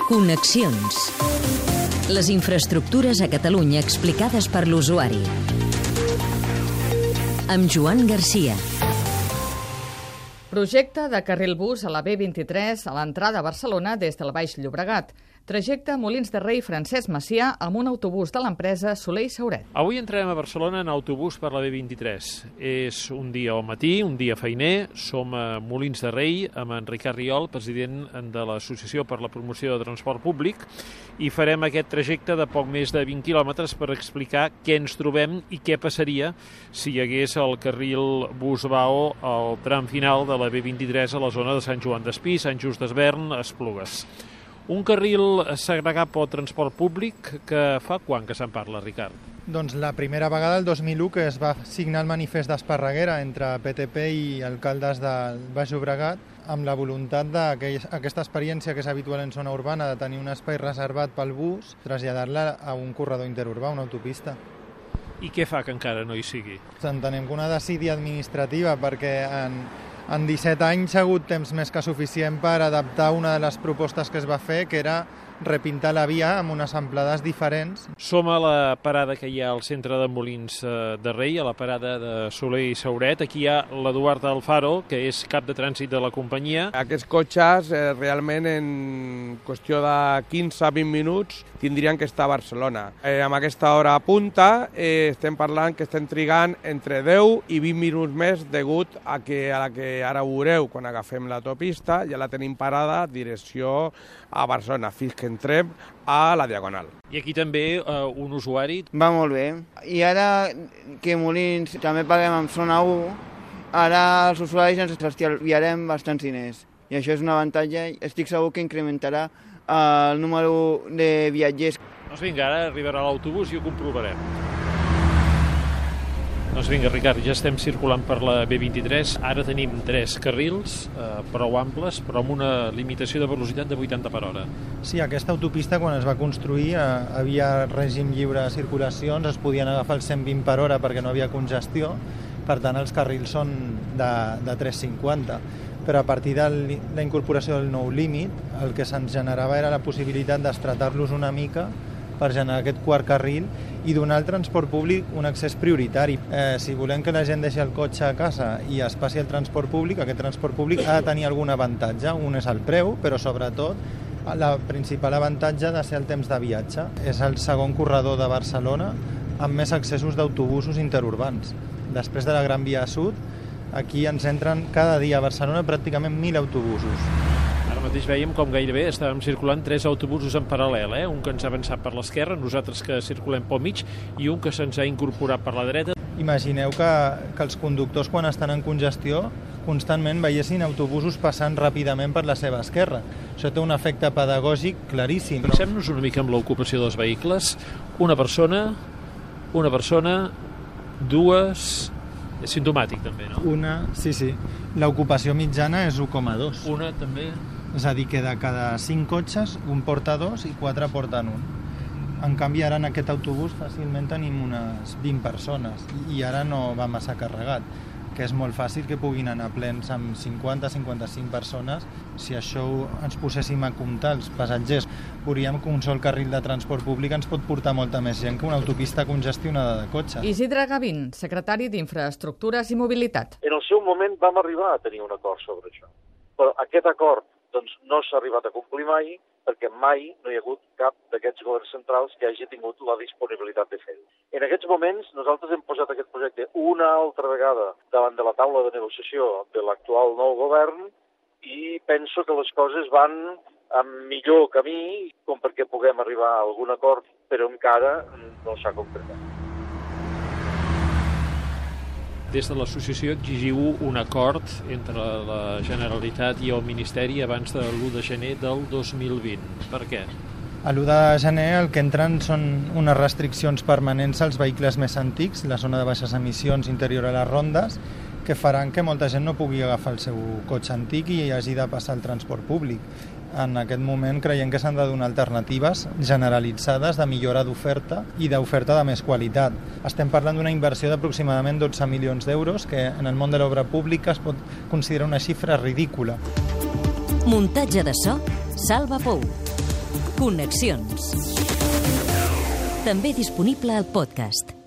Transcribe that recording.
Connexions. Les infraestructures a Catalunya explicades per l'usuari. Amb Joan Garcia. Projecte de carril bus a la B23 a l'entrada a Barcelona des del Baix Llobregat. Trajecte Molins de Rei Francesc Macià amb un autobús de l'empresa Soler i Sauret. Avui entrarem a Barcelona en autobús per la B23. És un dia al matí, un dia feiner. Som a Molins de Rei amb en Ricard Riol, president de l'Associació per la Promoció de Transport Públic, i farem aquest trajecte de poc més de 20 quilòmetres per explicar què ens trobem i què passaria si hi hagués el carril bus-Vao al tram final de la B23 a la zona de Sant Joan d'Espí, Sant Just Desvern, Esplugues. Un carril segregat pel transport públic que fa quan que se'n parla, Ricard? Doncs la primera vegada, el 2001, que es va signar el manifest d'Esparreguera entre PTP i alcaldes del Baix Llobregat, amb la voluntat d'aquesta experiència que és habitual en zona urbana, de tenir un espai reservat pel bus, traslladar-la a un corredor interurbà, una autopista. I què fa que encara no hi sigui? Entenem que una desídia administrativa, perquè en 17 anys ha hagut temps més que suficient per adaptar una de les propostes que es va fer, que era repintar la via amb unes amplades diferents. Som a la parada que hi ha al centre de Molins de Rei, a la parada de Soler i Sauret. Aquí hi ha l'Eduard Alfaro, que és cap de trànsit de la companyia. Aquests cotxes realment en qüestió de 15-20 minuts tindrien que estar a Barcelona. Amb aquesta hora a punta estem parlant que estem trigant entre 10 i 20 minuts més degut a la que ara ho veureu quan agafem l'autopista, ja la tenim parada direcció a Barcelona, fins que entrem a la Diagonal. I aquí també un usuari. Va molt bé. I ara que Molins també paguem amb zona 1, ara els usuaris ens estalviarem bastants diners. I això és un avantatge. Estic segur que incrementarà el número de viatgers. Doncs vinga, ara arribarà l'autobús i ho comprovarem. Doncs vinga, Ricard, ja estem circulant per la B23. Ara tenim 3 carrils, prou amples, però amb una limitació de velocitat de 80 per hora. Sí, aquesta autopista, quan es va construir, havia règim lliure de circulacions, es podien agafar els 120 per hora perquè no havia congestió, per tant els carrils són de 3,50. Però a partir de la incorporació del nou límit, el que se'ns generava era la possibilitat d'estretar-los una mica per generar aquest quart carril i donar al transport públic un accés prioritari. Si volem que la gent deixi el cotxe a casa i es passi al transport públic, aquest transport públic ha de tenir algun avantatge. Un és el preu, però sobretot el principal avantatge ha de ser el temps de viatge. És el segon corredor de Barcelona amb més accessos d'autobusos interurbans. Després de la Gran Via Sud, aquí ens entren cada dia a Barcelona pràcticament 1.000 autobusos. Ara mateix veiem com gairebé estàvem circulant 3 autobusos en paral·lel, un que ens ha avançat per l'esquerra, nosaltres que circulem pel mig, i un que se'ns ha incorporat per la dreta. Imagineu que els conductors, quan estan en congestió, constantment veiessin autobusos passant ràpidament per la seva esquerra. Això té un efecte pedagògic claríssim. Fixem-nos una mica amb l'ocupació dels vehicles. Una persona, dues... És simptomàtic, també, no? Sí. L'ocupació mitjana és 1,2. Una, també. És a dir, que de cada 5 cotxes, un porta 2 i 4 porten 1. En canvi, ara en aquest autobús fàcilment tenim unes 20 persones i ara no va massa carregat, que és molt fàcil que puguin anar plens amb 50-55 persones. Si això ens poséssim a comptar els passatgers, veuríem que un sol carril de transport públic ens pot portar molta més gent que una autopista congestionada de cotxes. Isidre Gavín, secretari d'Infraestructures i Mobilitat. En el seu moment vam arribar a tenir un acord sobre això, però aquest acord no s'ha arribat a complir mai, perquè mai no hi ha hagut cap d'aquests governs centrals que hagi tingut la disponibilitat de fer-ho. En aquests moments, nosaltres hem posat aquest projecte una altra vegada davant de la taula de negociació de l'actual nou govern i penso que les coses van amb millor camí com perquè puguem arribar a algun acord, però encara no s'ha concretat. Des de l'associació exigiu un acord entre la Generalitat i el Ministeri abans de l'1 de gener del 2020. Per què? A l'1 de gener el que entren són unes restriccions permanents als vehicles més antics, la zona de baixes emissions interior a les rondes, que faran que molta gent no pugui agafar el seu cotxe antic i hagi de passar al transport públic. En aquest moment creiem que s'han de donar alternatives generalitzades de millora d'oferta i d'oferta de més qualitat. Estem parlant d'una inversió d'aproximadament 12 milions d'euros, que en el món de l'obra pública es pot considerar una xifra ridícula. Muntatge de so, Salva Pou. Connexions. També disponible al podcast.